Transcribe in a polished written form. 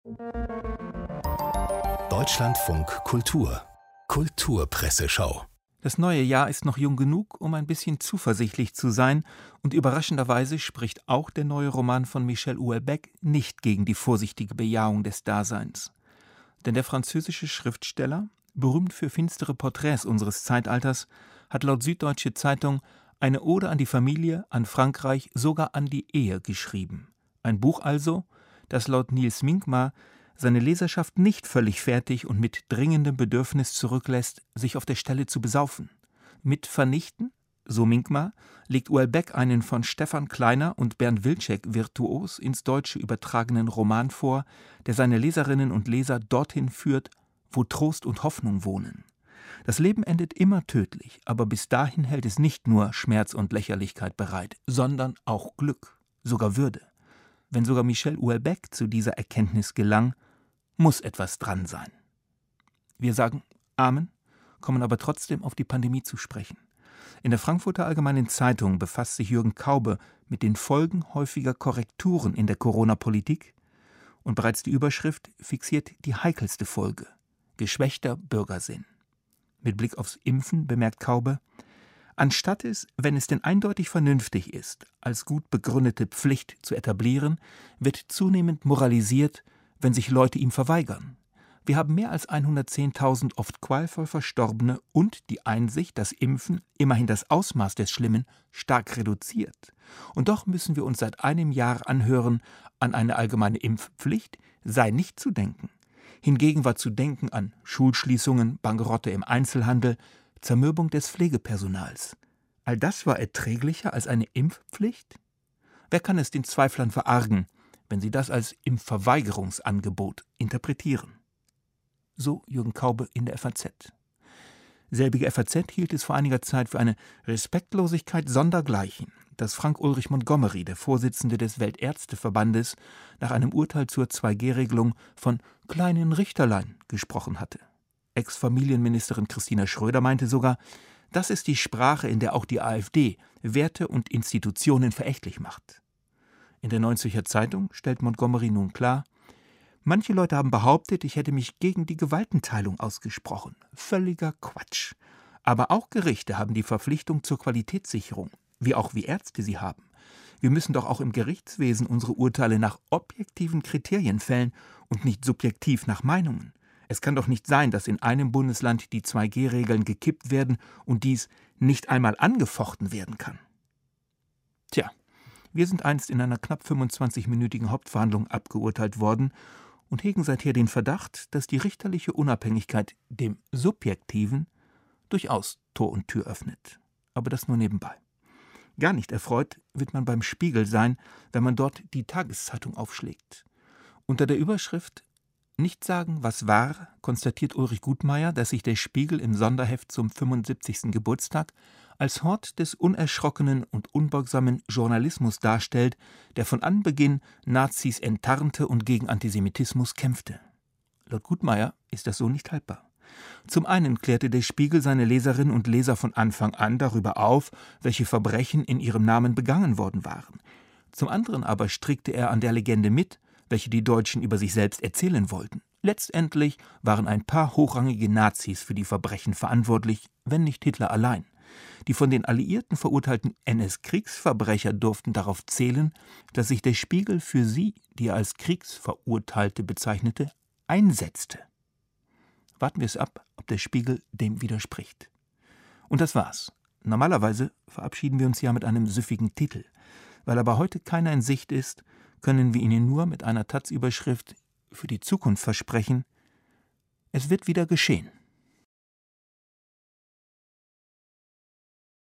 Deutschlandfunk Kultur Kulturpresseschau. Das neue Jahr ist noch jung genug, um ein bisschen zuversichtlich zu sein, und überraschenderweise spricht auch der neue Roman von Michel Houellebecq nicht gegen die vorsichtige Bejahung des Daseins. Denn der französische Schriftsteller, berühmt für finstere Porträts unseres Zeitalters, hat laut Süddeutsche Zeitung eine Ode an die Familie, an Frankreich, sogar an die Ehe geschrieben. Ein Buch also, das laut Nils Minkmar seine Leserschaft nicht völlig fertig und mit dringendem Bedürfnis zurücklässt, sich auf der Stelle zu besaufen. Mit vernichten, so Minkmar, legt Houellebecq einen von Stefan Kleiner und Bernd Wilczek virtuos ins Deutsche übertragenen Roman vor, der seine Leserinnen und Leser dorthin führt, wo Trost und Hoffnung wohnen. Das Leben endet immer tödlich, aber bis dahin hält es nicht nur Schmerz und Lächerlichkeit bereit, sondern auch Glück, sogar Würde. Wenn sogar Michel Houellebecq zu dieser Erkenntnis gelang, muss etwas dran sein. Wir sagen Amen, kommen aber trotzdem auf die Pandemie zu sprechen. In der Frankfurter Allgemeinen Zeitung befasst sich Jürgen Kaube mit den Folgen häufiger Korrekturen in der Corona-Politik, und bereits die Überschrift fixiert die heikelste Folge: geschwächter Bürgersinn. Mit Blick aufs Impfen bemerkt Kaube: Anstatt es, wenn es denn eindeutig vernünftig ist, als gut begründete Pflicht zu etablieren, wird zunehmend moralisiert, wenn sich Leute ihm verweigern. Wir haben mehr als 110.000 oft qualvoll Verstorbene und die Einsicht, dass Impfen immerhin das Ausmaß des Schlimmen stark reduziert. Und doch müssen wir uns seit einem Jahr anhören, an eine allgemeine Impfpflicht sei nicht zu denken. Hingegen war zu denken an Schulschließungen, Bankerotte im Einzelhandel, Zermürbung des Pflegepersonals. All das war erträglicher als eine Impfpflicht? Wer kann es den Zweiflern verargen, wenn sie das als Impfverweigerungsangebot interpretieren? So Jürgen Kaube in der FAZ. Selbige FAZ hielt es vor einiger Zeit für eine Respektlosigkeit sondergleichen, dass Frank-Ulrich Montgomery, der Vorsitzende des Weltärzteverbandes, nach einem Urteil zur 2G-Regelung von kleinen Richterlein gesprochen hatte. Ex-Familienministerin Christina Schröder meinte sogar, das ist die Sprache, in der auch die AfD Werte und Institutionen verächtlich macht. In der Neuen Zürcher Zeitung stellt Montgomery nun klar: Manche Leute haben behauptet, ich hätte mich gegen die Gewaltenteilung ausgesprochen. Völliger Quatsch. Aber auch Gerichte haben die Verpflichtung zur Qualitätssicherung, wie auch wir Ärzte sie haben. Wir müssen doch auch im Gerichtswesen unsere Urteile nach objektiven Kriterien fällen und nicht subjektiv nach Meinungen. Es kann doch nicht sein, dass in einem Bundesland die 2G-Regeln gekippt werden und dies nicht einmal angefochten werden kann. Tja, wir sind einst in einer knapp 25-minütigen Hauptverhandlung abgeurteilt worden und hegen seither den Verdacht, dass die richterliche Unabhängigkeit dem Subjektiven durchaus Tor und Tür öffnet. Aber das nur nebenbei. Gar nicht erfreut wird man beim Spiegel sein, wenn man dort die Tageszeitung aufschlägt. Unter der Überschrift »Nicht sagen, was war« konstatiert Ulrich Gutmeier, dass sich der Spiegel im Sonderheft zum 75. Geburtstag als Hort des unerschrockenen und unbeugsamen Journalismus darstellt, der von Anbeginn Nazis enttarnte und gegen Antisemitismus kämpfte. Laut Gutmeier ist das so nicht haltbar. Zum einen klärte der Spiegel seine Leserinnen und Leser von Anfang an darüber auf, welche Verbrechen in ihrem Namen begangen worden waren. Zum anderen aber strickte er an der Legende mit, welche die Deutschen über sich selbst erzählen wollten. Letztendlich waren ein paar hochrangige Nazis für die Verbrechen verantwortlich, wenn nicht Hitler allein. Die von den Alliierten verurteilten NS-Kriegsverbrecher durften darauf zählen, dass sich der Spiegel für sie, die er als Kriegsverurteilte bezeichnete, einsetzte. Warten wir es ab, ob der Spiegel dem widerspricht. Und das war's. Normalerweise verabschieden wir uns ja mit einem süffigen Titel. Weil aber heute keiner in Sicht ist, können wir Ihnen nur mit einer Taz-Überschrift für die Zukunft versprechen: Es wird wieder geschehen.